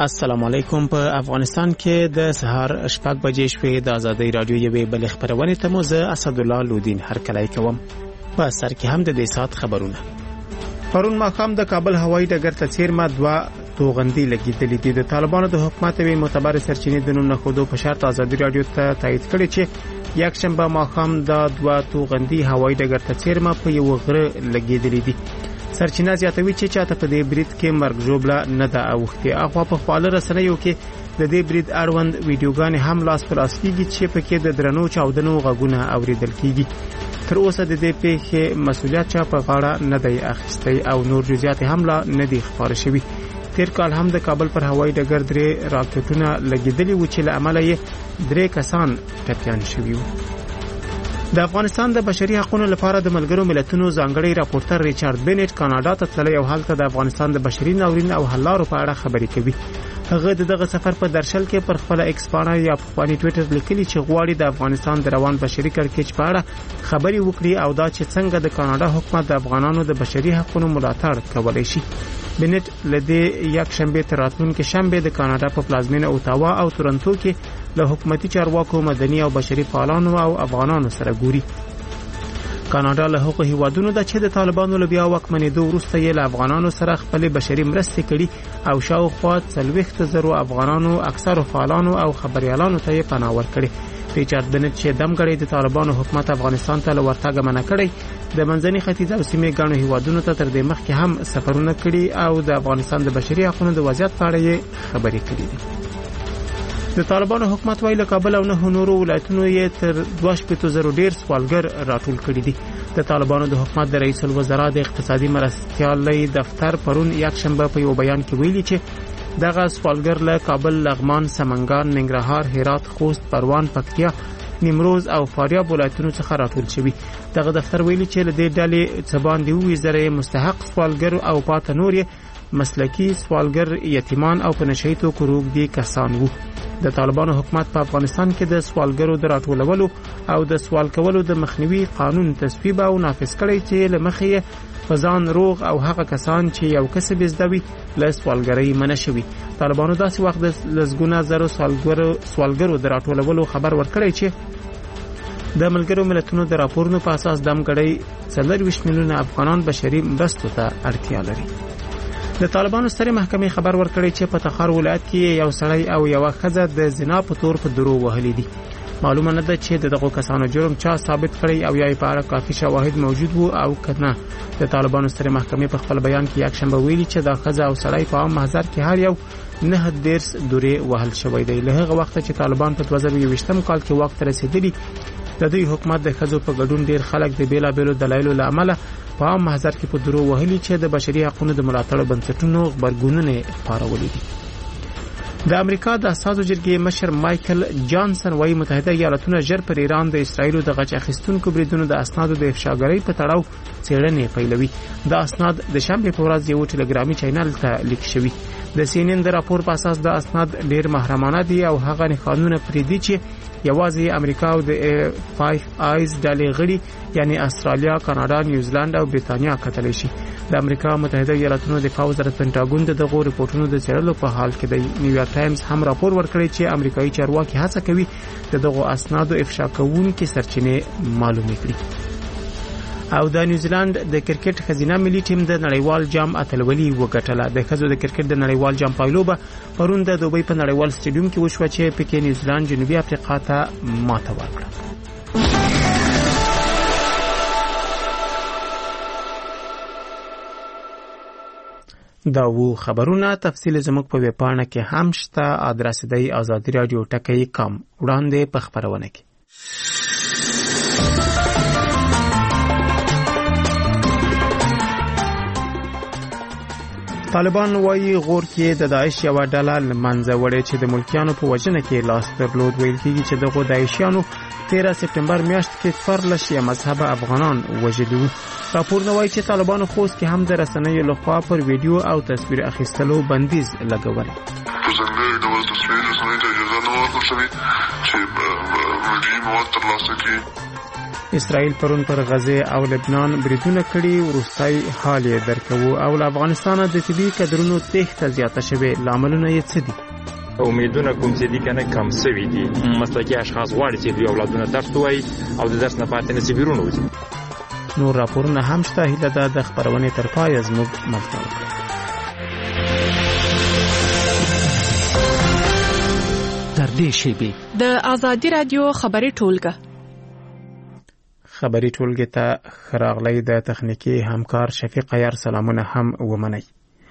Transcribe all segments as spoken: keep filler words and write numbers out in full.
السلام علیکم. په افغانستان کې د سهار شپږ بجې شوې د ازادۍ رادیو یوې بلې خبرونې ته مو زه اسدالله لودین هرکلی کوم. په سر کې هم د دې سات خبرونه. پرون ماښام د کابل هوایي ډګر ته څیرمه دوه توغندي لګېدلې دي. د طالبانو د حکومت یوې معتبرې سرچینې د نوم نه ښودو په شرط ازادۍ رادیو ته تایید کړی چې یکشنبه ماښام د دوه توغندي هوایي ډګر ته څیرمه په یو غره لګېدلې دي. سرچینه زیاتوي چې چاته په دې برید کې مرګ ژوبله نه ده اوښتې. اخوا په خپل رسنیو کې د دې برید اړوند ویډیوګانې هم لاس پر لاس کیږي چې پکې د درنو چاودنو غږونه اوریدل کیږي. تر اوسه د دې پیښې مسؤلیت چا په غاړه نه دی اخیستی او نور جزئیات هم لا نه دي خبر شوي. تیر کال هم د کابل پر هوایي ډګر درې راکټونه لګېدلي وو چې له امله یې درې کسان ټپیان شوي وو. د افغانستان د بشري حقوقو لپاره د ملګرو ملتونو ځانګړي راپورټر ریچارډ بینټ کاناډا ته تللی او هلته د افغانستان د بشري ناورین او حل لارو په اړه خبرې کوي. هغه د دغه سفر په درشل کې پر خپل ایکس پاڼه یا په خپل ټوئیټر لیکلي چې غواړي د افغانستان د روان بشري کړکېچ په اړه خبرې وکړي او دا چې څنګه د کاناډا حکومت د افغانانو د بشري حقوقو ملاتړ کولی شي. بینټ لدې یک شنبه تر راتلونکي شنبه د کاناډا په پلازمینه اوتاوا او تورنټو کې له حکومتي چارواکو، مدني او بشري فعالانو او افغانانو سره ګوري. کاناډا له هغو هیوادونو ده چې د طالبانو له بیا واکمنېدو وروسته یې له افغانانو سره خپلې بشري مرستې کړي او شاوخوا څلوېښت زرو افغانانو، اکثرو فعالانو او خبریالانو ته یې پناه ورکړې. ریچارډ بینټ چې دمګړی د طالبانو حکومت افغانستان ته له ورتګه منع کړی، د منځني ختیځ او سیمې ګڼو هیوادونو ته تر دې مخکې هم سفرونه کړي او د افغانستان د بشري حقوقو د وضعیت په اړه یې خبرې کړې دي. د طالبانو حکومت وايي له کابل او نه نورو ولایتونو یې تر دوه شپېتو زرو ډیر سوالګر راټول کړي دي. د طالبانو د حکومت د رئیس الوزرا د اقتصادي مرستیالۍ دفتر پرون یکشنبه په یو بیان کې ویلي چې دغه سوالګر له کابل، لغمان، سمنګان، ننګرهار، هرات، خوست، پروان، پکتیا، نیمروز او فاریاب ولایتونو څخه راټول شوي. دغه دفتر ویلي چې له دې ډلې څه باندې اووه زره مستحق سوالګر او پاته نور یې مسلکي سوالګر، یتیمان او په نشهیي توکو روږدي کسان وو. د طالبانو حکومت په افغانستان کې د سوالګرو د راټولولو او د سوال کولو د مخنیوي قانون تصویب او نافذ کړی چې له مخې په ځان روغ او هغه کسان چې یو کسب زده وي له سوالګرۍ منع شوي. طالبانو داسې وخت د لسګونه زرو سوالګرو سوالګرو د راټولولو خبر ورکړی چې د ملګرو ملتونو د راپورونو په اساس دمګړی څلرویشت میلیونه افغانان بشري مرستو ته اړتیا لري. د طالبانو سترې محکمې خبر ورکړی چې په تخار ولایت کې یو سړی او یوه ښځه د زنا په تور په درو وهلي دي. معلومه نه ده چې د دغو کسانو جرم چا ثابت کړی او یا یې په اړه کافي شواهد موجود وو او که نه. د طالبانو سترې محکمې په خپل بیان کې یکشنبه ویلي چې دا ښځه او سړی په عام محضر کې هر یو نه دېرش دورې وهل شوی دی. له هغه وخته چې طالبان په دوه زره یوویشتم کال کې واک ته رسېدلي، د دوی حکومت د ښځو په ګډون ډېر خلک د بېلابېلو دلایلو له امله په عام محضر کې په درو وهلي چې د بشري حقوقو د ملاتړ بنسټونو غبرګونونه پارولي دي. د امریکا د اساسو جرګې مشر مایکل جانسن وايي متحده ایالاتونه ژر پر ایران د اسرایلو د غچ اخیستونکو بریدونو د اسنادو د افشاګرۍ په تړاو څېړنې پیلوي. دا اسناد د شنبې په ورځ یو ټلګرامي چینل ته لیک شوي. د سی ان ان د راپور په اساس د اسناد ډېر محرمانه دي او هغه نښانونه پرې دي چې یوازې امریکا او د فایو آیز ډلې غړي یعنی استرالیا، کاناډا، نیوزیلند او بریتانیا کتلی شي. د امریکا متحده ایالاتونو دفاع وزارت پنټاګون د دغو رپورټونو د څېړلو په حال کې دی. نیویارک ټایمز هم راپور ورکړی چې امریکایي چارواکي هڅه کوي د دغو اسنادو افشا کوونکې سرچینې معلومې کړي. او د نیوزیلند د کرکټ ښځینه ملي ټیم د نړیوال جام اتلولي وګټله. د ښځو د کرکټ د نړیوال جام پایلوبه پرون د دوبۍ په نړیوال سټیډیوم کې وشوه چې پکې نیوزیلند جنوبي افریقا ته ماته ورکړه. دا وو خبرونه. تفصیل زموږ په ویب پاڼه کې هم شته. ادرس دی آزادي رادیو ټکی کام. وړاندې په خبرونه کې طالبان وايي غور کې د داعش یو ډله لمنځه وړې چې د ملکیانو په وژنه کې لاس درلود. ویل کېږي چې دغه داعشیانو تیرہ سپتمبر میاشت کې څوارلس شیعه مذهبه افغانان وژلي وو. راپورونه وايي چې طالبانو خوست کې هم د رسنیو لخوا پر ویډیو او تصویر اخیستلو بندیز لګولی. په ځانګړي ډول تصویر رسنیو ته اجازه نه ورکړل شوې چې ویډیو مواد ترلاسه کړي. اسرائیل پرون پر غزه او لبنان بریدونه کړي ورستای حال یې درکو او افغانستان د طبي کډرونو تخت زیاته شوه لاملونه یې څه دي امیدونه کوم چې دي کنه کم سوي دي مسلکي اشخاص غواړي چې دوی اولادونه درس وایي او د درس نه پاتې نشي بیرونه وځي نور راپورونه هم شته هیله ده د خبرونې تر پای زموږ ملاتړ تر دې شی د آزادي رادیو خبري ټولګه خبري ټولګه ته خراغلی د تخنیکی همکار شفیق یار سلامونه هم ومني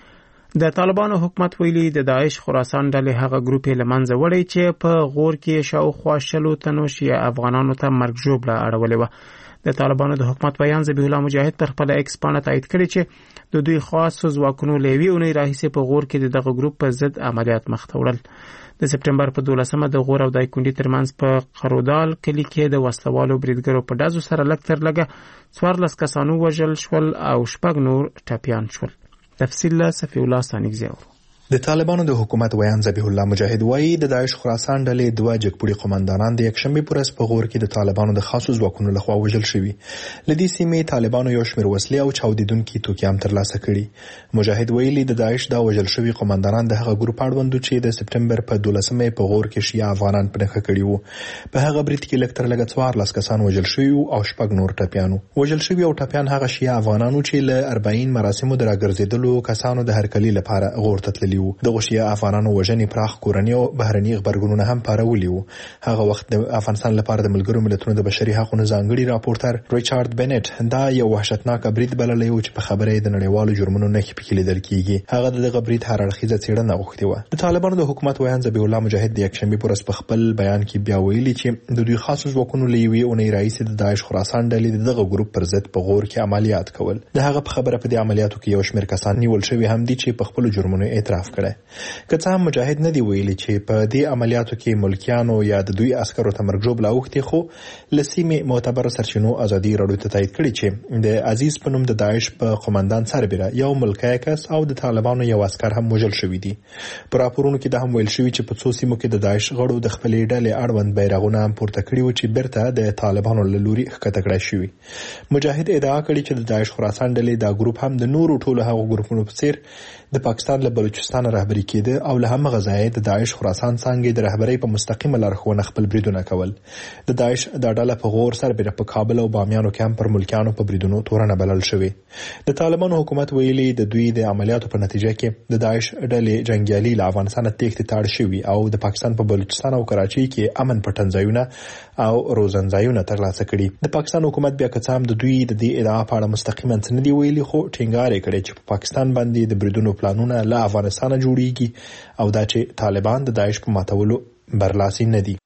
د طالبانو حکومت ویلي د داعش خراسان ډلې هغه ګروپ لمنځه وړي چې په غور کې شاوخوا شلو تنو شیعه افغانانو ته مرګ ژوبله اړولې و د طالبانو د حکومت بیان ذبیح الله مجاهد پر خپل ایکس باندې تایید کړی چې د دوی خاص ځواکونو لوي اونۍ راهیسې په غور کې دغه ګروپ په ضد عملیات مخ ته وړل د سپټمبر په دولسمه د غور او دایکندي ترمنځ په قرودال کلی کې د وسلوالو بریدګرو په ډزو سره لږ تر لږه څوارلس کسانو وژل شول او شپږ نور ټپیان شول تفصیل له صفی الله ثانیګزی اورو د طالبانو د حکومت ویان ذبیح الله مجاهد وایي د داعش خراسان ډلې دوه جګپوړي قومندانان د یکشنبه پر ورځ په غور کې د طالبانو د خاصو ځواکونو لخوا وژل شوي لدې سیمې طالبانو یو شمېر وسلې او چاودیدونکي توکي هم ترلاسه کړي مجاهد ویلي د داعش د وژل شوي قومندانان د هغه ګروپ اړوند چې د سپټمبر په دولسمه په غور کې شیعه افغانان پنهخه کړي وو په هغه برید کې لکتر لګ څوارلس کسان وژل شوي او شپږ نور ټپیانو وژل شوي او ټپیان هغه شیعه افغانانو چې له أربعين مراسمو د راګرځیدلو کسانو د هرکلی لپاره غور ته تللي وو د شیعه افغانانو وژنې پراخ کورنۍ او بهرني خبرګونونه هم پارولي وو هغه وخت د افغانستان لپاره د ملګرو ملتونو د بشري حقوقو ځانګړي راپورټر ریچارډ بنټ دا یو وحشتناک برید بللی و چې په خبره د نړیوالو جرمونو نه کې لیدل کیږي هغه دغه برید هر اړخیزه څېړنه غوښتي و د طالبانو د حکومت ویان ذبیح الله مجاهد د یکشنبه پر ورځ په خپل بیان کې بیا ویلي چې د دوی خاصو ځواکونو لوي اونۍ رئیس د داعش خراسان ډلې دغه ګروپ پر ضد په غور کې عملیات کول د هغه په خبره په دې عملیاتو کې یو شمېر کسان نیول شوی هم دي چې په خپل جرمونو اعتراف کړي که څه هم مجاهد نه دی ویلي چې په دې عملیاتو کې ملکیانو یا د دوی عسکرو ته مرګ ژوبله اوښتې خو لسیمې معتبر سرچینو ازادي راډیو ته تایید کړي چې د عزیز په نوم د داعش په قومندان سربېره یو ملکی کس او د طالبانو یو عسکر هم وژل شوي دي په راپورونو کې د هم ویل شوي چې په څو سیمو کې د داعش غړو د خپلې ډلې اړوند بیرغونه هم پورته کړي و چې بیرته د طالبانو له لوري ښکته کړای شوي مجاهد ادعا کړې چې د داعش خراسان ډلې دا ګروپ هم د نورو ټولو هغو ګروپونو په څیر د پاکستان له بلوچستان رهبري کېده او له همغه ځایه د داعش خراسان څنګه د رهبرۍ په مستقیمه لارښوونه خپل بریدونه کول د داعش د ډله په غور سربېره په کابل او بامیانو کې هم پر ملکیانو په بریدونو تورنه بلل شوې د طالبانو حکومت ویلي د دوی د عملیاتو په نتیجه کې د داعش ډلې جنگیالي له افغانستان تېښتې تاړ شوي او د پاکستان په بلوچستان او کراچۍ کې امن پټنځایونه او روزنځایونه ترلاسه کړي د پاکستان حکومت بیا که څه هم د دوی د دې ادعا په اړه مستقیما څه نه دی ویلي خو ټینګار یې کړی چې په پاکستان باندې د بریدونو پلانونه له افغانستان جوړیږي او دا چې طالبان د داعش په ماتولو برلاسي نه دي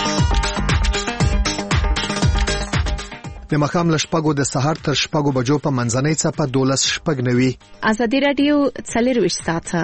د مخام لشپګو د سحر تر شپګو بجو په منځنۍ څپه دولس شپګ نوي آزادي رادیو څلرويشت ساعته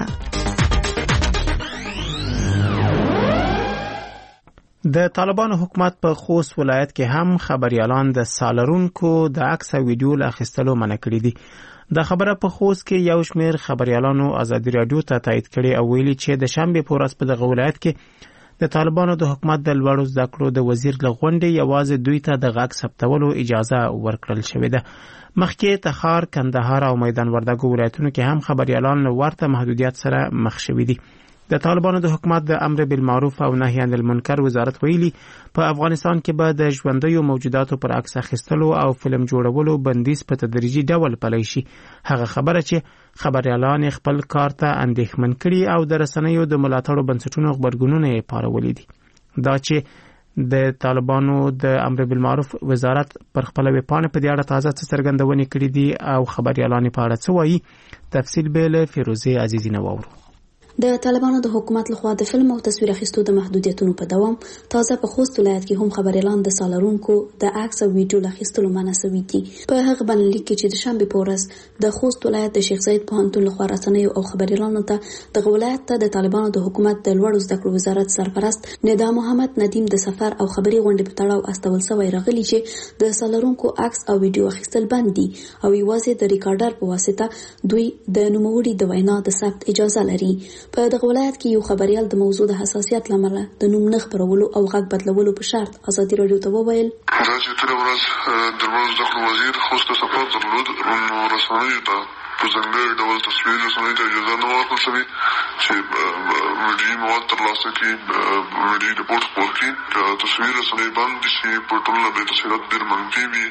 د طالبانو حکومت په خوست ولایت کې هم خبريالان د سالرونکو د عکس او ویډیو اخیستلو منع کړی دي دا خبره په خوست کې یو شمېر خبريالانو آزادي رادیو ته تایید کړي او ویلي چې د شنبه په ورځ په دغه ولایت کې د طالبانو د حکومت د لوړو زده کړو د وزیر لغونډې یوازې دوی ته د غږ ثبتولو اجازه ورکړل شوې ده مخکې تخار کندهار او میدان وردګو ولایتونو کې هم خبريالان ورته محدودیت سره مخ شوي دي د طالبانو د حکومت د امر بالمعروف او نهي عن المنکر وزارت ویلي په افغانستان کې به د ژوندیو موجوداتو پر عکس اخیستلو او فلم جوړولو بندیز په تدریجي ډول پلی شي هغه خبره چې خبريالان خپل کار ته اندېښمن کړي او د رسنیو د ملاتړو بنسټونو خبرګونونه یې پارولي دي دا چې د طالبانو د امر بالمعروف وزارت پر خپل ویبپاڼه په دې اړه تازه څرګندونې کړې دي او خبريالان په اړه څه وایي تفصیل به له فیروزه عزیزی نوورو د طالبانو د حکومت لخوا د فلم او تصویر اخیستو د محدودیتونو په دوام تازه په خوست ولایت کې هم خبريالان د سالرونکو د عکس او ویډیو اخیستلو منع شوي دي په هغه باندې کې چې د شنبه په ورځ د خوست ولایت د شیخ زاید پوهنتون لخوا رسنیو او خبريالانو ته د ولایت ته د طالبانو د حکومت د لوړو زده کړو وزارت سرپرست ندا محمد ندیم د سفر او خبري غونډې په تړاو استول شوی راغلی چې د سالرونکو عکس او ویډیو اخیستل بند دي او یوازې د ریکارډر په واسطه دوی د نوموړي د وینا د ثبت اجازه لري په دغه ولایت کې یو خبريال د موضوع د حساسیت لامل د نوم نه خبرولو او غږ بدلولو په شرط ازادي رادیو ته وویل دا چې تر ورځ د ورځ وزیر خوسته سفر درلود نو رسنیو ته په ځانګړي ډول تصویر رسنیو ته اجازه نه ورکړل شوې چې میډیایي مواد ترلاسه کړي، میډیایي رپورټ خپور کړي. تصویر رسنۍ بند شي، په ټولنه باندې تاثیرات ډېر منفي وي،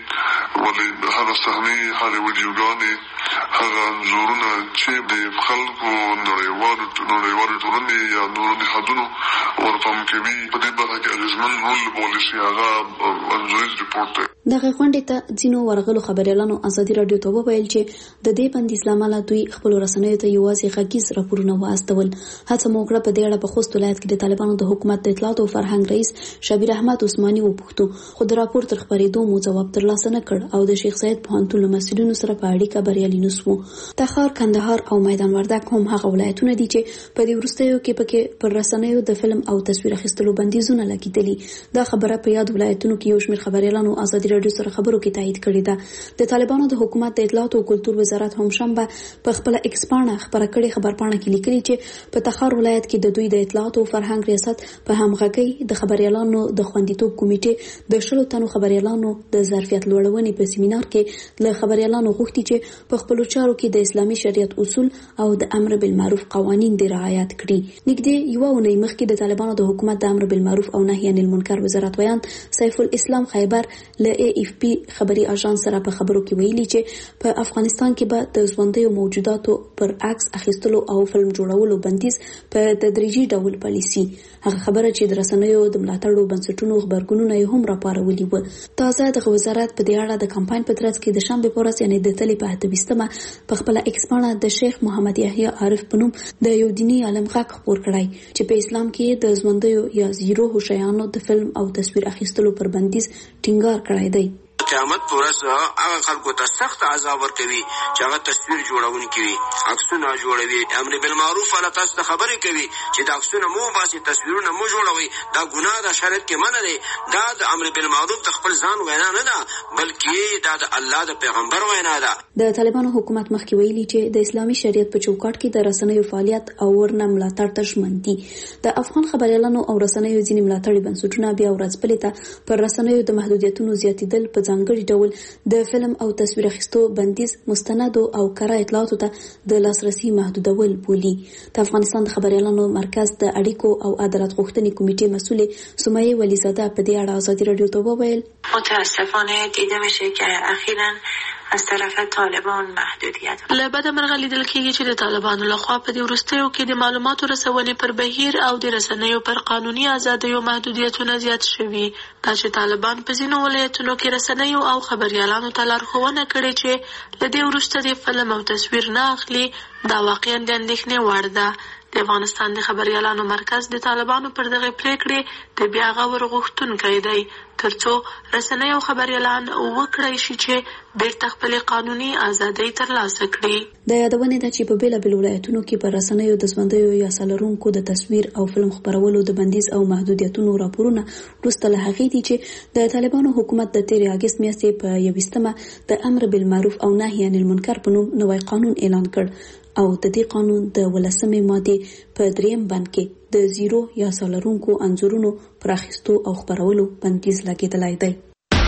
ولې هغه صحنې، هغه ویډیوګانې، هغه انځورونه چې د خلکو نړیوالو نړیوالې ټولنې یا نورو نهادونو ورپام کوي، په دې برخه کې اغېزمن رول لوبولی شي. هغه انځوریز رپورټ دی. دغه غونډې ته ځینو ورغلو خبريالانو ازادي رادیو ته وویل چې د دې بندیز لامل دوی خپل رسنیو ته یوازې غږیز راپورونه واستول. هڅه مو وکړه په دې اړه په خوست ولایت کې د طالبانو د حکومت د اطلاعات او فرهنګ رئیس شبیر احمد عثماني وپوښتو، خو د راپور تر خبرېدو مو ځواب ترلاسه نه کړ او د شیخ زاید پوهنتون له مسؤلینو سره په اړیکه بریالي نه سوو. تخار، کندهار او میدان وردګ هم هغه ولایتونه دي چې په دې وروستیو کې پکې پر رسنیو د فلم او تصویر اخیستلو بندیزونه لګیدلي. دا خبره په یاد ولایتونو کې یو شمېر خبريالانو ازادي رادیو سره خبرو کې تایید کړې ده. د طالبانو د حکومت د اطلاعات او کلتور وزارت هم شنبه په خپل ایکس پاڼه خبره کړې خبرپاڼه کې لیکلي چې په تخار ولایت کې د دوی د اطلاعات او فرهنګ ریاست په همغږۍ د خبريالانو د خوندیتوب کمیټې د شلو تنو خبريالانو د ظرفیت لوړونې په سیمینار کې له خبريالانو غوښتي چې په خپل چارو کې د اسلامي شریعت اصول او د امر بالمعروف قوانین د رعایت کړي. نږدې یو اونۍ مخکې د طالبانو د حکومت د امر بالمعروف او نهي عن المنکر وزارت ویان سیف الاسلام خیبر له ای اف پی خبري اژانس سره په خبرو کې ویلي چې په افغانستان کې به د ژوندیو موجوداتو پر عکس اخیستلو او فلم جوړولو بندیز په تدریجي ډول پلي شي. هغه خبره چې د رسنیو د ملاتړو بنسټونو خبرګونونه یې هم راپارولي و. تازه د وزارت په دې اړه د کمپاین په ترڅ کې د شنبه په ورځ یعنی د تلې په اتهمه په خپل ایکس پاڼه د شیخ محمد یحیی عارف په نوم د یو دینی عالم غږ خبر کړی چې په اسلام کې د ژوندیو یا زیرو هوشیانو د فلم او تصویر اخیستلو پر بندیز ټینګار کړی دی. قیامت پر ورځ هغه خلکو ته سخت عذاب ورکوي چې هغه تصویر جوړونکي وي، عکسونه جوړوي، امر بالمعروف ولا تاسو ته خبرې کوي چې دا عکسونه مو باسي، تصویرونه مو جوړوي. دا ګناه ده، شریعت کې منع دی. دا د امر بالمعروف د خپل ځان وینا نه ده، بلکې دا د الله د پیغمبر وینا ده. د طالبانو حکومت مخکې ویلي چې د اسلامي شریعت په چوکاټ کې د رسنیو فعالیت او ورنه ملاتړ ته ژمن دي. د افغان خبريالانو او رسنیو ځینې ملاتړي بنسټونه بیا ورځ بلې ته پر رسنیو د محدودیتونو زیاتېدل په ځانګړي ډول د فلم او تصویر اخیستو بندیز مستند او کره اطلاعاتو ته د لاسرسي محدودول بولي. د افغانستان د خبريالانو مرکز د اړیکو او عدالت غوښتنې کمیټې مسؤل سمیه ولیزاده په دې اړه ازادي رادیو ته وویل متاسفانه دیده میشه که اخیراً از طرف طالبان محدودیت لبد مرغه لیدل کېږي چې د طالبانو لخوا په دې وروستیو کې د معلوماتو رسونې پر بهیر او د رسنیو پر قانوني ازادیو محدودیتونه زیات شوي. دا چې طالبان په ځینو ولایتونو کې رسنیو او خبريالانو ته لارښوونه کړې چې له دې وروسته د فلم او تصویر نه اخلي، دا واقعا د اندېښنې وړ ده. د افغانستان د خبريالانو مرکز د طالبانو پر دغه پریکړې د بیا غور غوښتونکی دی ترڅو رسنۍ او خبريالان وکړای شي چې بیرته خپل قانوني ازادي ترلاسه کړي. د یادونې ده چې په بیلابیلو ولایتونو کې پر رسنیو د ژوندیو یا سالرونکو د تصویر او فلم خبرولو د بندیز او محدودیتونو راپورونه وروسته له هغې دي چې د طالبانو حکومت د تېرې اګست میاشتې په یویشتمه د امر بالمعروف او نهي عن المنکر په نوم نوی قانون اعلان کړ او د دې قانون د ولسمې مادې په دریم بند کې د زیرو یا سالرونکو انځورونو پر اخیستو او خبرولو بندیز لګیدلی دی.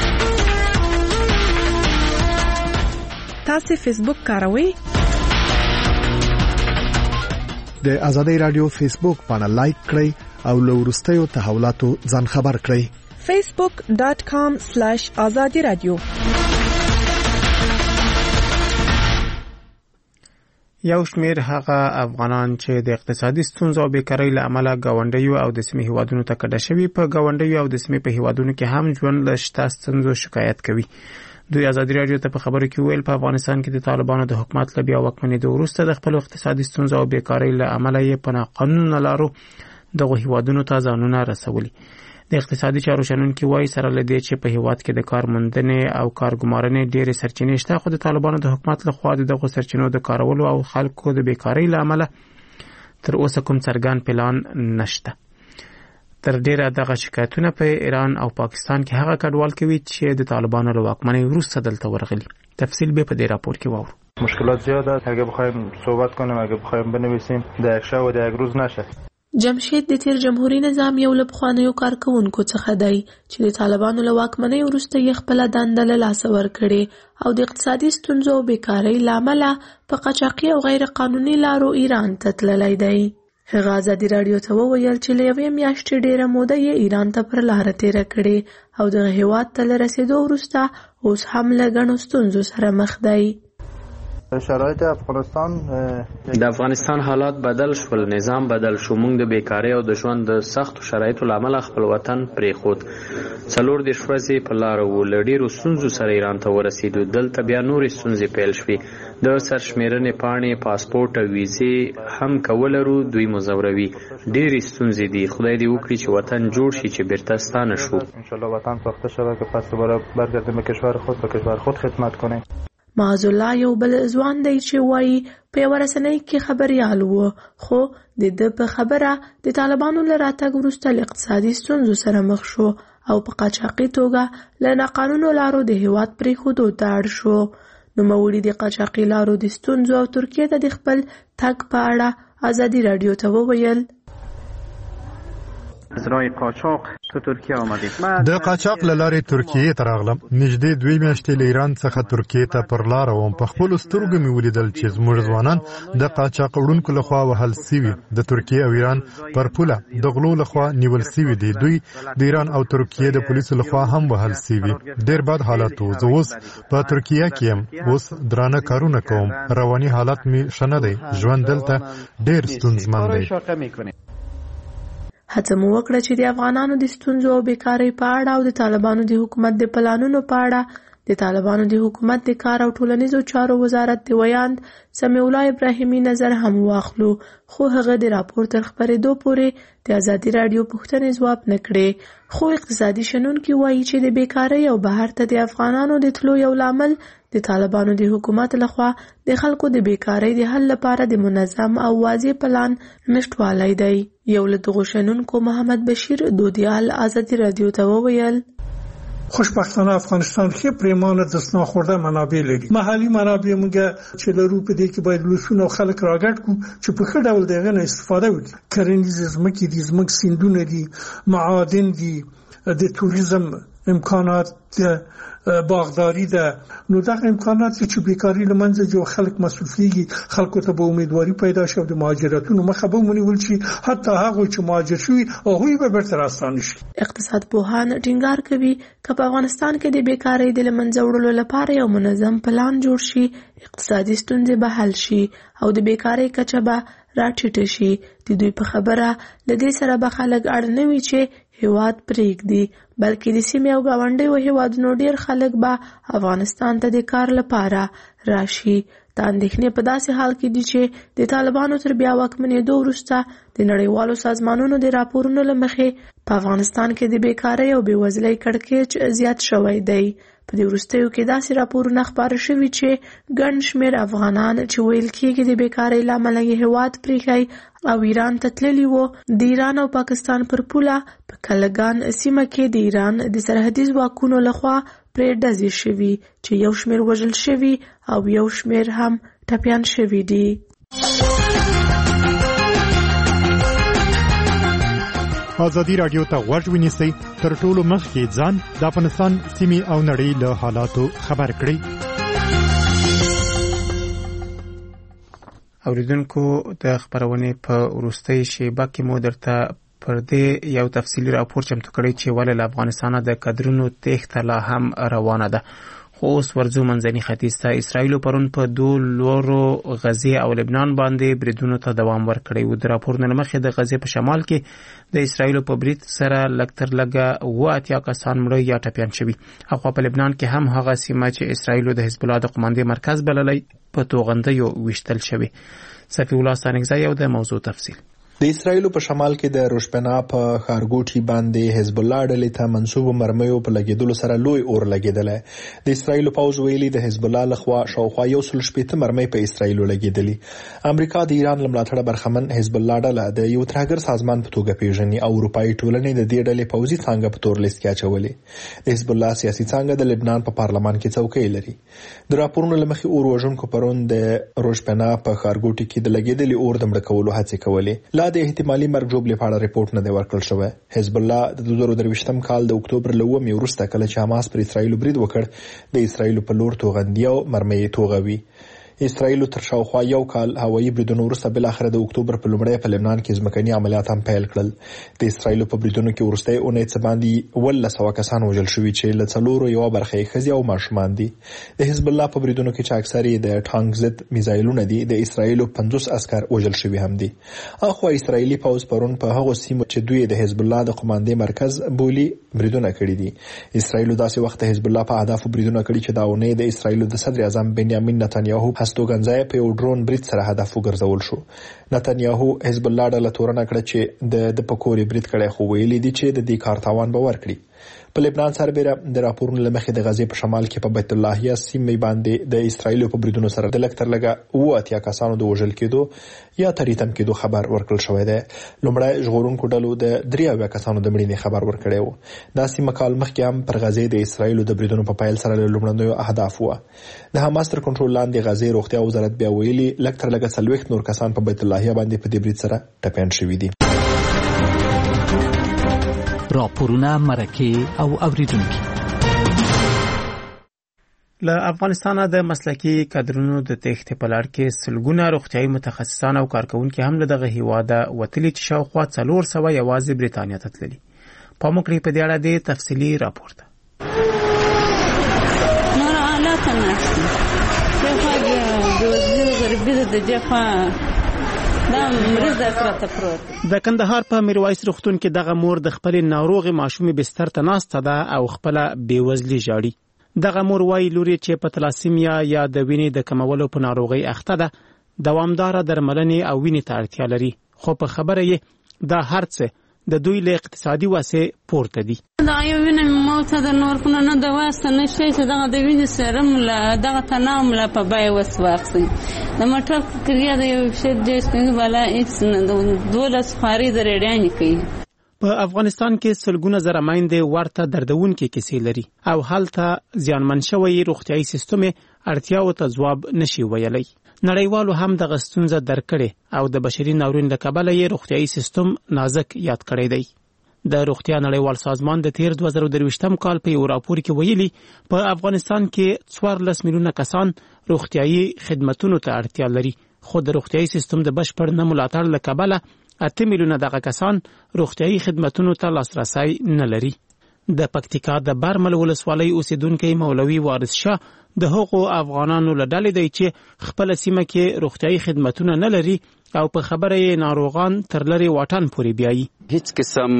تاسو فیسبوک کاروئ؟ د ازادي رادیو فیسبوک باندې لایک کړئ او له وروستیو تحولاتو ځان خبر کړئ. facebook dot com slash azadi radio. یو شمیر هغه افغانان چې د اقتصادي ستونزو او بیکارۍ له امله ګاونډیو او د سیمې هیوادونو ته کډه شوي په ګاونډیو او د سیمې په هیوادونو کې هم ژوند له شته ستونزو شکایت کوي. دوی ازادي رادیو ته په خبرو کې ویل په افغانستان کې د طالبانو د حکومت له بیا واکمنېدو وروسته د خپل اقتصادي ستونزو او بیکارۍ له امله یې په ناقانونه لارو دغو هیوادونو ته ځانونه رسولي. د اقتصادي چارو شنونکي وایي سره له دې چې په هیواد کې د کار موندنې او کارګمارنې ډېرې سرچینې شته، خو د طالبانو د حکومت لخوا د دغو سرچینو د کارولو او خلکو د بیکارۍ له امله تر اوسه کوم څرګند پلان نشته. تر ډیره دغه شکایتونه په ایران او پاکستان کې هغه کډوال کوي چې د طالبانو له واکمنۍ وروسته دلته ورغلي. تفصیل به په دې راپور کې واورو. مشکلات زیاد است. اگه بخوایم صحبت کنیم، اگه بخوایم بنویسیم د یک شب و د یک روز نشه. جمشید د تیر جمهوریت نظام یو له پخوانیو کارکونکو څخه دی چې د طالبانو له واکمنۍ وروسته یې خپله دنده له لاسه ورکړې او د اقتصادي ستونزو او بیکارۍ له امله په قاچاقي او غیر قانوني لارو ایران ته تللی دی. هغه ازادي راډیو ته وویل چې له یوې میاشتې ډېره موده یې ایران ته پر لاره تېره کړې او دغه هېواد ته له رسېدو وروسته اوس هم له ګڼو ستونزو سره مخ دی. شرایط افغانستان د افغانستان حالات بدل شول، نظام بدل شو. موږ د بیکارۍ او د ژوند د سختو شرایطو له امله خپل وطن پرېښود. څلور دېرش ورځې په لاره وو، له ډېرو ستونزو سره ایران ته ورسېدو. دلته بیا نورې ستونزې پیل شوې. د سرشمېرنې پاڼې، پاسپورټ او ویزې هم که ولرو دوی مزوروي. ډېرې ستونزې دي. خدای دې وکړي چې وطن جوړ شي چې بیرته ستانه شو. انشاءالله وطن ساخته شود که پس دوباره برگردیم به کشور خود، به کشور خود خدمت کنیم. معاذ الله یو بل ځوان دی چې وایي په یوه رسنۍ کې خبریال و، خو د ده په خبره د طالبانو له راتګ وروسته له اقتصادي ستونزو سره مخ شو او په قاچاقي توګه له ناقانونه لارو د هېواد پرېښودو ته اړ شو. نوموړي د قاچاقي لارو د ستونزو او ترکیې ته د خپل تګ په اړه ازادي راډیو ته وویل. از راه قاچاق تو ترکیه آمدید. د قاچاق له لارې ترکیې ته راغلم. نږدې دوې میاشتې له ایران څخه ترکیې ته پر لاره وم. په خپلو سترګو مې ولیدل چې زموږ ځوانان د قاچاق وړونکو لخوا وهل سوي. د ترکیې او ایران پر پوله د غلو لخوا نیول سوي دي. دوی د ایران او ترکیې د پولیسو لخوا هم وهل سوي. ډېر بد حالت و. زه اوس په ترکیه کې یم. اوس درانه کارونه کوم. رواني حالت مې ښه نه دی. ژوند دلته ډېر ستونزمن دی. هڅه مو وکړه چې د افغانانو د ستونزو او بیکارۍ په اړه او د طالبانو د حکومت د پلانونو په اړه د طالبانو د حکومت د کار او ټولنیزو چارو وزارت د ویاند سمیع الله ابراهیمي نظر هم واخلو، خو هغه د راپور تر خپرېدو پورې د ازادي راډیو پوښتنې ځواب نه کړې. خو اقتصادي شنونکي وایي چې د بیکارۍ او بهر ته د افغانانو د تلو یو لامل د طالبانو د حکومت لخوا د خلکو د بیکارۍ د حل لپاره د منظم او واضح پلان نشتوالی دی. یو له دغو شنونکو محمد بشیر دودیال ازادي راډیو ته وویل: خوشبختانه افغانستان ښه پریمانه دستنا خورده منابع لري. محلي منابع موږ چې لرو په دې کې باید لوسونه او خلک راګډ کړو چې په ښه ډول دغه نه استفاده وکړي. کرنیزې ځمکې دي، ځمکې سیندونه دي، معادن دي، د توریزم امکانات باغداري ده. نو دغه امکانات چې بیکاری لمنځه جو خلک مصرفيږي، خلکو ته به امیدواري پیدا شي او د مهاجرتونو مخه به ونیول شي. حتی هغه چې مهاجر شوي هغوی به بیرته راستانه شي. اقتصاد پوهان ټینګار کوي که په افغانستان کې د بیکاری د لمنځه وړلو لپاره یو منظم پلان جوړ شي، اقتصادي ستونزې به حل شي او د بیکاری کچه به راټیټه شي. د دوی په خبره له دې سره به خلک اړ نه وي چې هېواد پرېږدي، بلکې د سیمې او ګاونډیو هېوادونو ډېر خلک به افغانستان ته د کار لپاره راشي. دا اندېښنې په داسې حال کې دي چې د طالبانو تر بیا واکمنېدو وروسته د نړیوالو سازمانونو د راپورونو له مخې په افغانستان کې د بیکارۍ او بېوزلۍ کړکېچ زیات شوی دی. په دې وروستیو کې داسې راپورونه خپاره شوي چې ګڼ شمېر افغانان چې ویل کېږي د بیکارۍ له امله یې هېواد پرېښی او ایران ته تللي وو، د ایران او پاکستان پر پوله په کلګان سیمه کې د ایران د سرحدي ځواکونو لخوا پرې ډزې شوي چې یو شمېر وژل شوي او یو شمېر هم ټپیان شوي دي. ازادي راډیو ته غوږ ونیسئ، تر ټولو مخکې ځان د افغانستان سیمې او نړۍ له حالاتو خبر کړئ. اوریدونکو د خبرونې په وروستۍ شیبه کې مو درته پر دې یو تفصیلي راپور چمتو کړی چې ولې له افغانستانه د کډرونو تېښته لا هم روانه ده. خو اوس ورځو منځني ختیځ ته. اسرائیلو پرون په دوو لورو غزې او لبنان باندې بریدونو ته دوام ورکړی و. د راپورونو له مخې د غزې په شمال کې د اسرائیلو په برید سره لږ تر لږه اوه اتیا کسان مړه یا ټپیان شوي. اخوا په لبنان کې هم هغه سیمه چې اسرائیلو د حزب الله د قوماندې مرکز بللی په توغندیو ویشتل شوي. صفی الله ستانکزی او د موضوع تفصیل. د اسرایل په شمال کې د روشپنا په خارګوټي باندې حزب الله ډلې ته منسوب مرمیو په لګیدلو سره لوی اور لګیدل. د اسرایل پوز ویلي د حزب الله لخوا شاوخوا یو سل شپږ مرمۍ په اسرایل لګیدلي. امریکا د ایران لملاتړ برخمن حزب الله ډله د یو ترهګر سازمان په توګه پیژني او اروپאי ټولنې د دې ډلې پوزي څنګه په تور لیست کې اچولې. د حزب الله سیاسي څنګه د لبنان په پارلمان کې څوکۍ لري. د راپورونو لمخې اور وژونکو پرون د روشپنا په خارګوټي کې د لګیدلي اور د مړ کولو هڅې کولې. لا د احتمالي مرګ جوړ لپاره ریپورت نه دی ورکړل شوی. حزب الله د دوه زره درویشتم کال د اکتوبر لومې وروسته کله چې حماس پر اسرایل برید وکړ د اسرایل په لور توغندي او مرمۍ توغوي. اسرایل تر شاوخوا یو کال هوایي بریدونو وروسته بل اخر د اکتوبر په لومړۍ په لبنان کې ځمکني عملیات هم پیل کړل. د اسرایل په بریدونو کې وروستۍ اونۍ څه باندې ولس سوه کسان وژل شوي چې له څلورو یوه برخه یې ښځې او ماشومان دي. د حزب الله په بریدونو کې چې اکثر یې د ټانک ضد میزایلونه دي د اسرایل پنځوس عسکر وژل شوي هم دي. اخو اسرایلی پوز پرون په هغو سیمو چې دوی د حزب الله د قوماندې مرکز بولی بریدونه کړي دي. اسرایل داسې وخت حزب الله په اهدافو بریدونه کړي چې دا اونۍ د اسرایل د صدر اعظم بنیامین نتانیاهو هستوګنځای په یو ډرون برید سره هدف وګرځول شو. نتانیاهو حزب الله ډله تورنه کړه چې د د پکوري برید کړي خو ویلي دي چې د دې کار تاوان به ورکړي. په لبنان سربېره د راپورونو لمخې د غزې په شمال کې په بیت اللهیه سیمې باندې د اسرایل په بریدونو سره د لکتر لګه اوه اتیا کسانو د وژل کېدو یا تریتم کېدو خبر ورکړل شوی دی. لومړی ژغورونکو ډلو د درې اویا کسانو د مړینې خبر ورکړی و. دا سیمه کال مخکې هم پر غزې د اسرایل د بریدونو په پیل سره له لومړنیو اهداف وه. د حماس تر کنټرول لاندې غزې روغتیا وزارت بیا ویلي لکتر لګه څلوېښت نور کسان په بیت اللهیه باندې په دې برید سره ټپیان شوي دي. راپورونه مرکه او اوریدونکي له افغانستانه د مسلکي کادرونو د تېښتې په لړ کې سلګونه روغتیايي متخصصان او کارکونکي هم له دغه هیواده وتلي چې شاوخوا څلور سوه یوازې بریتانیا ته تللي. پام وکړئ په دې اړه د تفصیلي راپور ته. نور حالات نشته چې خو د د جفا د کندهار په میرویس روغتون کې دغه مور د خپل ناروغ ماشومې بستر ته ناسته ده او خپل بیوزلي ژاړي. دغه مور وايي لوري چې په تلاسیمیا یا د وینې د کمولو په ناروغي اخته ده دوامداره درملنې او وینې ته اړتیا لري، خو په خبره یې دا هر څه د دوی له اقتصادي وسې پورته دي. دا یو وینې موته د نور کنه نه د واسطه نشي چې دغه د وینې سرم لا دغه تنام لا په بای وس واخسي د مټر کړیا د یو شی د څنګه بالا ایکس نه د دولس خاري د ریډیان کوي. په افغانستان کې سلګونه زره مایندې ورته دردونکې کیسې لري او هلته زیانمن شوی روغتیايي سیستم اړتیاو ته ځواب نشي ویلی. نړیوالو هم دغه ستونزه درک کړې او د بشري ناورین له کبله یې روغتیايي سیستم نازک یاد کړی دی. د روغتیا نړیوال سازمان د تیر دوه زره درویشتم کال په یو راپور کې ویلي په افغانستان کې څوارلس میلیونه کسان روغتیايي خدماتو ته اړتیا لري، خو د روغتیايي سیستم د بشپړ نه ملاتړ له کبله اته میلیونه دغه کسان روغتیايي خدماتو ته لاسرسی نه لري. د پکتیکا د برمل ولسوالۍ اوسیدونکو مولوي وارث شاه د هغو افغانانو له ډلې دی چې خپل سیمه کې روغتیايي خدماتونه نه لري او په خبره یې ناروغان تر لرې واټن پورې بیایي. هیڅ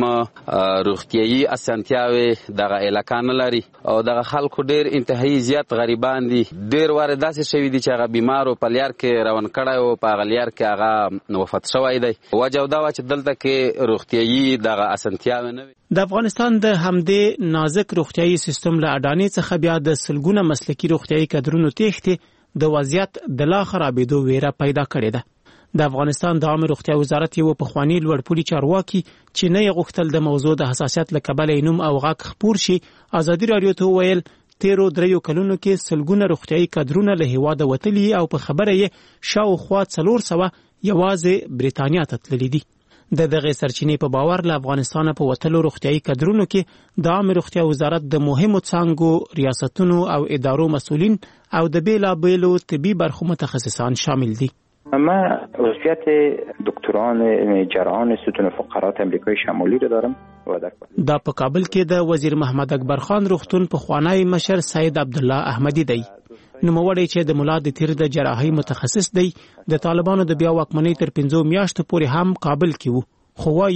قسم روغتیايي اسانتیاوې دغه علاقه نه لري او دغه خلکو ډېر انتهایی زیات غریبان دي. ډېر واره داسې شوي دي چې هغه بیمارو په لیار کې روان کړی و، په هغه لیار کې هغه وفات شوی دی. وجه دا وه چې دلته کې روغتیايي دغه اسانتیاوې نه وي. د افغانستان د همدې نازک روغتیايي سیستم له اډانې څخه بیا د سلګونه مسلکي روغتیايي کادرونو تېښتې د وضعیت د لا خرابېدو ویره پیدا کړې ده. د افغانستان د عامه روغتیا وزارت یو پخوانی لوړپوړي چارواکي چې نه یې غوښتل د موضوع د حساسیت له کبله یې نوم او غږ خپور شي، ازادي راډیو ته وویل تیرو دریو کلونو کې سلګونه روغتیايي کادرونه له هیواده وتلي او په خبره یې شاوخوا څلور سوه یوازې بریتانیا ته تللي دي. د دغه سرچینې په باور له افغانستانه په وتلو روغتیايي کادرونو کې د عامه روغتیا وزارت د مهمو څانګو، ریاستونو او ادارو مسؤلین او د بیلابیلو طبي برخو متخصصان شامل دي. من عضویت دکتران جراحان ستون فقرات امریکای شمالی رو دارم. دا په کابل کې د وزیر محمد اکبر خان روغتون پخوانی مشر سید عبدالله احمدی دی. نوموړی چې د ملا د تیر د جراحي متخصص دی، د طالبانو د بیا واکمنۍ تر پنځو میاشتو پورې هم کابل کې وو، خو وايي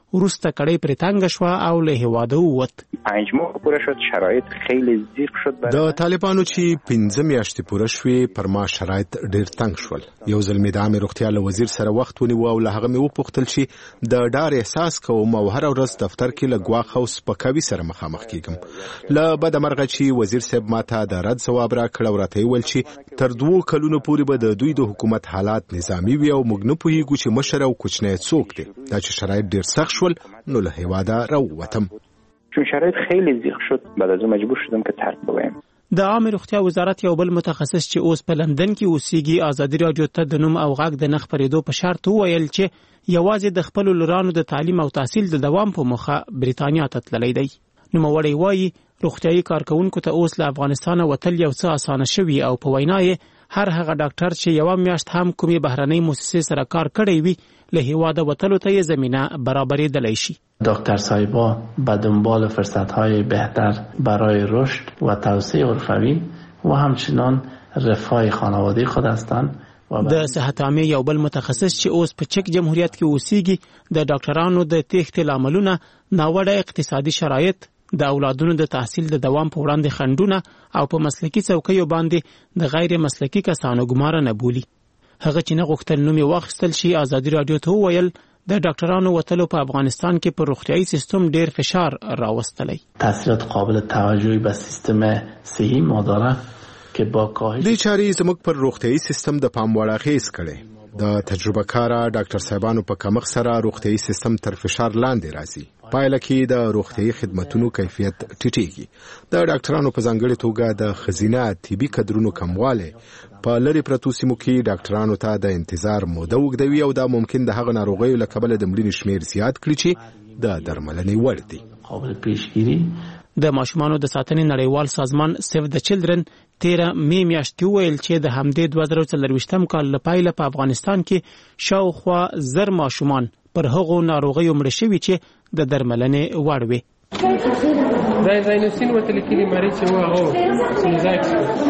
وروسته کړۍ پرې تنګ شو او له هیواده ووت. پنج ماه پوره شد، شرایط خیلی ضیق شد. د طالبانو چې پنځه میاشتې پوره شوې پر ما شرایط ډېر تنګ شول. یو ځل مې د عامه روغتیا له وزیر سره وخت ونیو او له هغه مې وپوښتل چې د ډار احساس کوم او هر ورځ دفتر کې له ګواښ او سپکاوي سره مخامخ کیږم. له بده مرغه چې وزیر صاحب ماته د رد ځواب راکړ او راته ویل چې تر دوه کلونو پورې به د دوی د حکومت حالات نظامی وي او موږ نه پوهیږو چې مشر او کوچنی څوک دی. دا چې شرایط ډېر سخت شول نو له هیواده راووتم. چون شرایط خیلی ضیق شد بعد از اون مجبور شدم که ترک بگویم. د عامه روغتیا وزارت یو بل متخصص چې اوس په لندن کې اوسېږي ازادي راډیو ته د نوم او غږ د نه خپرېدو په شرط وویل چې یوازې د خپلو لورانو د تعلیم او تحصیل د دوام په موخه بریتانیا ته تللی دی. نوموړی وایي روغتیايي کارکونکو ته اوس له افغانستانه وتل یو څه اسانه شوي او په وینا یې هر هغه ډاکټر چې یوه میاشت هم کومې بهرنۍ موسسې سره کار کړی وي له هیواده وتلو ته یې زمینه برابرېدلی شي. دکتر صاحبا به دنبال فرصت‌های بهتر برای رشد و توسعه حرفوی و همچنان رفاه خانواده خود هستند. د صحت عامه یو بل متخصص چې اوس په چک جمهوریت کې اوسېږي د ډاکټرانو د تېښتې لاملونه ناوړه اقتصادي شرایط، د اولادونو د تحصیل د دوام په وړاندې خنډونه او په مسلکي څوکیو باندې د غیر مسلکي کسانو ګماره نه بولي. هغه چې نه غوښتل نوم یې واخیستل شي ازادي راډیو ته وویل د ډاکټرانو وتلو په افغانستان کې پر روغتیايي سیستم ډېر فشار راوستلی. تاثیرات قابل توجهی به سیستم صحی ما داره که با کاهش دې چارې زموږ پر روغتیايي سیستم د پام وړ اغېز کړی. د تجربه کاره ډاکټر صاحبانو په کمښت سره روغتیايي سیستم تر فشار لاندې راځي. پایله کې د روغتیايي خدماتو کیفیت ټیټیږي. د ډاکټرانو په ځانګړي توګه د خزینه طبي کډرونو کموالی په لری پرتو سیمو کې ډاکټرانو ته د انتظار موده اوږدوي او دا ممکن د هغه ناروغیو له کبله د مړینې شمیر زیات کړي چې د درملنې وړ دي. قابل پیشگیری د ماشومانو د ساتنې نړیوال سازمان سیو د چلډرن تیره می میاشتې وویل چې د همدې دوه زره څلرویشتم کال له پیله په افغانستان کې شاوخوا زر ماشومان پر هغو ناروغیو مړه شوي چې د درملنې وړ وي. دا زاینوسین ورته لیکلي مریض چې و هغه سینوزایټس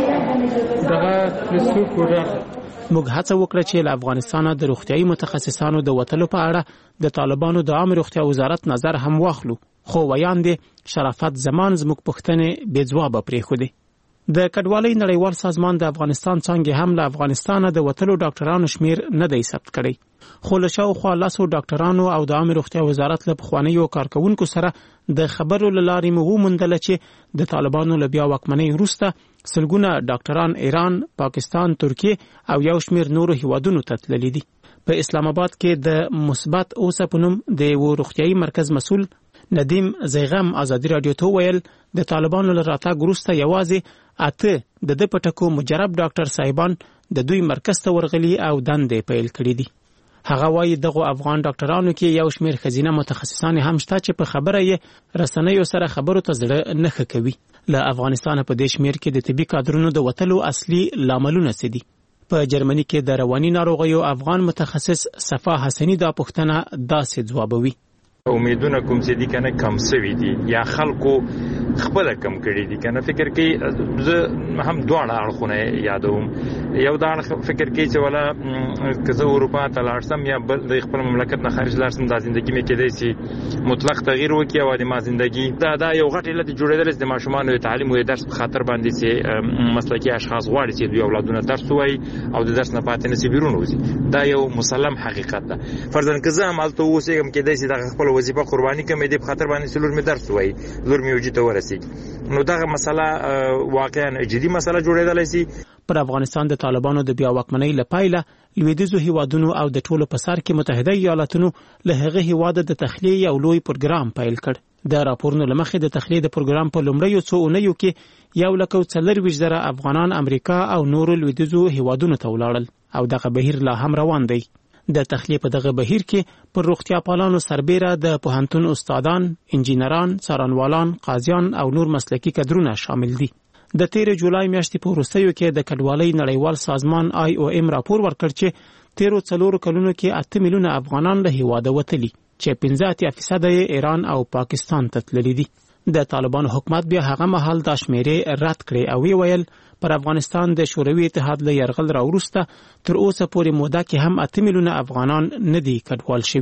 دغه پلسو پروډر. موږ هڅه وکړه چې له افغانستانه د روغتیايي متخصصانو د وتلو په اړه د طالبانو د عامه روغتیا وزارت نظر هم واخلو، خو ویاندې شرافت زمان زموږ پوښتنې بې ځوابه پرېښودې. د کډوالۍ نړیوال سازمان د افغانستان څانګې هم له افغانستانه د وتلو ډاکټرانو شمیر نه دی ثبت کړی، خو له شاوخوا لسو ډاکټرانو او د عامه روغتیا وزارت له پخوانیو کارکونکو سره د خبرو له لارې مو وموندله چې د طالبانو له بیا واکمنۍ وروسته سلګونه ډاکټران ایران، پاکستان، ترکیه او یو شمیر نورو هیوادونو ته تللي دي. په اسلام آباد کې د مثبت اوسه په نوم د یو روغتیايي مرکز مسؤل ندیم زیغم ازادي راډیو ته ویل د طالبانو له راتګ وروسته یوازې اته د د پټکو مجرب ډاکټر صاحبان د دوی مرکز ته ورغلي او دندې پیل کړې دي. هغه وایي دغه افغان ډاکټرانو کې یو شمیر خزینه متخصصان هم شته چې په خبره یې رسنیو سره خبرو ته زړه نه ښه کوي. له افغانستانه په دې شمیر کې د طبي کادرونو د وتلو اصلي لاملونه څه دي؟ په جرمني کې د رواني ناروغیو افغان متخصص صفا حسنی دا پوښتنه داسې ځوابوي. امیدونه کوم چې دي کنه کم سوي دي یا خلکو خپل کم کړي دي کنه فکر کې زه هم دواړه اړخونه یادوم. یو دا فکر کې چې ولا کزه اروپا ته لاړسم یا د خپل مملکت نه خارج لاړسم د ژوندۍ مې کېدای شي مطلق تغییر وکړي او د ما ژوندۍ دا دا یو غټ علت جوړېدل د ماشومان د تعلیم او درس په خاطر باندې چې مسلکي اشخاص غواړي چې دوی اولادونه درس وایي او د درس نه پاتې نشي بیرون وځي. دا یو مسلم حقیقت ده. فرضاً که زه عملته اوسېږم کېدای شي د خپل وظیفه قرباني کوم دې په خاطر باندې لور می درس وایي لور می وجې ته ورسېږي. نو دا مسله واقعا جدي مسله جوړېدلای شي. پر افغانستان د طالبانو د بیا واکمنۍ له پایله لویدیځو هیوادونو او د ټولو په سر کې متحده ایالاتونو له هغه هیواده د تخلیې یو لوی پروګرام پیل کړ. د راپورونو له مخې د تخلیې د پروګرام په لومړیو څو اونیو کې یو لکه څلرویشت زره افغانان امریکا او نورو لویدیځو هیوادونو ته ولاړل او دغه بهیر لا هم روان دی. د تخلیې په دغه بهیر کې پر روغتیا پالانو سربیره د پوهنتون استادان، انجینران، څارنوالان، قاضیان او نور مسلکي کادرونه شامل دي. د تیر جولای میاشتې په وروستیو کې د کډوالۍ نړیوال سازمان آی او ام راپور ورکړ چې تیرو څلورو کلونو کې اته میلیونه افغانان له هیواده وتلي چې پنځه اتیا فیصده یې ایران او پاکستان ته تللي دي. د طالبانو حکومت بیا هغه مهال دا شمیرې رد کړې او ویل پر افغانستان د شوروي اتحاد له یرغل راوروسته تر اوسه پورې موده کې هم اته میلیونه افغانان نه دي کډوال شوي.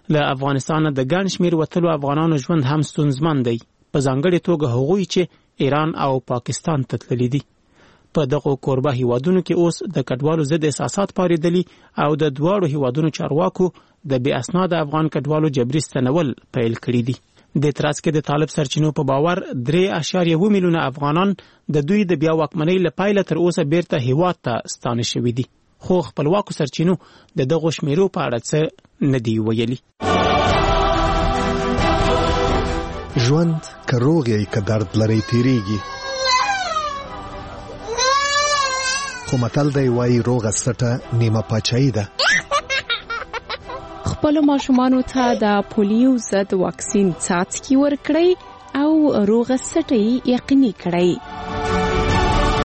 له افغانستان د ګڼ شمېر وتلو افغانانو ژوند هم ستونزمن دی، په ځانګړې توګه هغوی چې ایران او پاکستان ته تللي دي. په دغو کوربه هیوادونو کې اوس د کډوالو ضد احساسات پارېدلي او د دواړو هیوادونو چارواکو د بې اسناده افغان کډوالو جبري ستنول پیل کړي دي. د تراس کې د طالب سرچینو په باور درې اعشاریه اووه میلیونه افغانان د دوی د بیا واکمنۍ له پیله تر اوسه بیرته هیواد ته ستانه شوي دي، خو خپلواکو سرچینو د دغو شمیرو په اړه څه نه دی ویلي. ژوند که روغ یې که درد لري تیریږي، خو متل دی وایي روغه سټه نیمه پاچاهي ده. خپلو ماشومانو ته د پولیو ضد واکسین څاڅکي ورکړئ او روغه سټه یې یقیني کړئ.